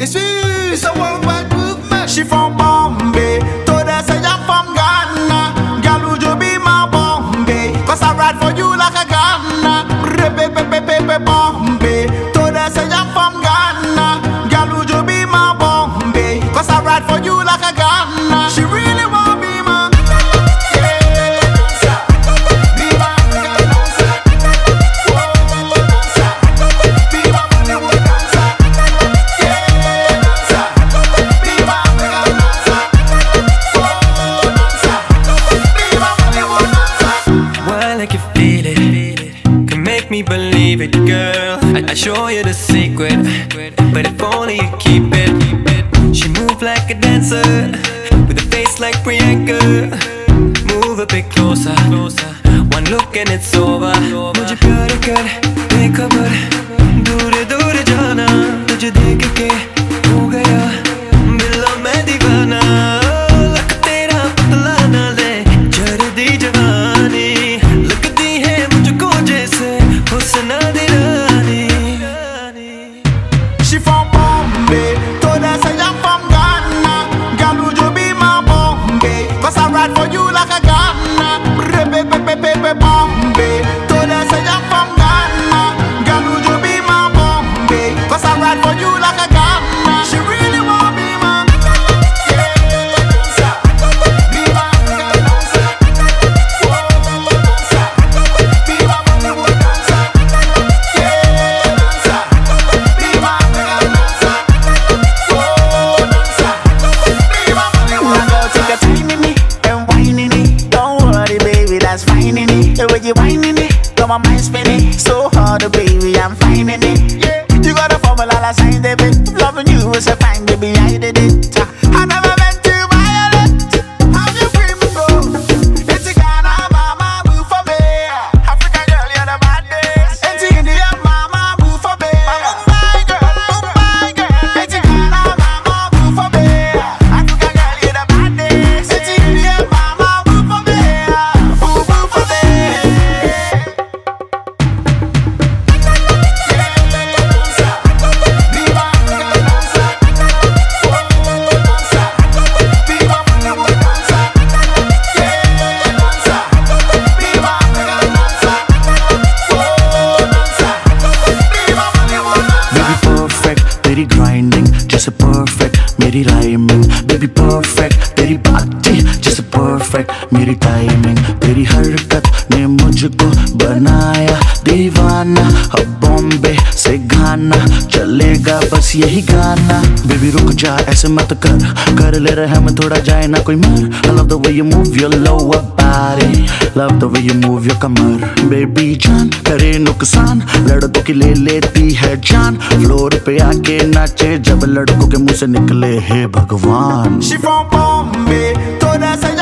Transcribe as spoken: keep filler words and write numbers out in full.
It's me, it's a worldwide movement. She from Bombay, told her say I'm from Ghana. Girl, would you be my Bombay? Cause I ride for you like a Ghana. Pepe Bombay, told her say I'm from Ghana. Girl, would you be my Bombay? Cause I ride for you like a Ghana. She really want be my me believe it, girl. I, I show you the secret, but if only you keep it. She move like a dancer, with a face like Priyanka. Move a bit closer, one look and it's over. मुझे प्यार कर बेखबर, दूर दूर जाना. तुझे देख के हो गया बिल्ला मैं दीवाना. लक तेरा पतला ना ले जर्दी जवानी. लगती है मुझको जैसे हुस्ना दीवानी. She from Bombay, told her say I'm from Ghana. Girl, would you be my Bombay? Cause I ride for you like a Ghana. Pepe Bombay, told her say I'm from Ghana. Girl, would you be my Bombay? Cause I ride for you like a Ghana. She really want be my the way you whining it, got my mind spinning so hard, baby, I'm finding it. Yeah, you got a formula, I signed it. Loving you is a fine, baby, I did it. I never meant to violate. How you free me go? It's a Ghana, mama, move for me. African girl, you're the baddest. It's India, mama, move for me. Mumbai girl, Mumbai girl. It's a Ghana, mama, move for me. African girl, you're the baddest. It's India, mama, move for me. Move, move for me. तेरी grinding जैसे perfect मेरी राइमिंग. Baby perfect तेरी बातें जैसे perfect मेरी timing. तेरी हरकत ने मुझको बनाया दीवाना. अब बॉम्बे से गाना चलेगा बस यही गाना. बेबी रुक जा ऐसे मत कर, कर ले रहे हम थोड़ा जाए ना कोई मर. I love the way you move your lower body, love the way you move your kamar. Baby जान करे नुकसान, लड़कों की ले लेती है जान. फ्लोर पे आके नाचे जब लड़कों के मुंह से निकले हे भगवान. She from Bombay, told her say